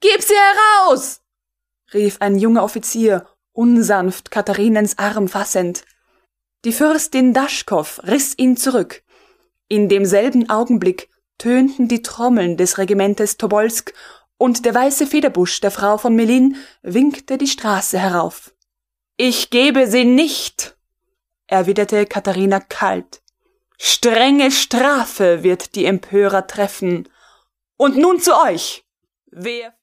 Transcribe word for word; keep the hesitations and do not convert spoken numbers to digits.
»Gib sie heraus«, rief ein junger Offizier, unsanft Katharinens Arm fassend. Die Fürstin Daschkow riss ihn zurück. In demselben Augenblick tönten die Trommeln des Regimentes Tobolsk und der weiße Federbusch der Frau von Melin winkte die Straße herauf. »Ich gebe sie nicht«, erwiderte Katharina kalt. »Strenge Strafe wird die Empörer treffen. Und nun zu euch! Wer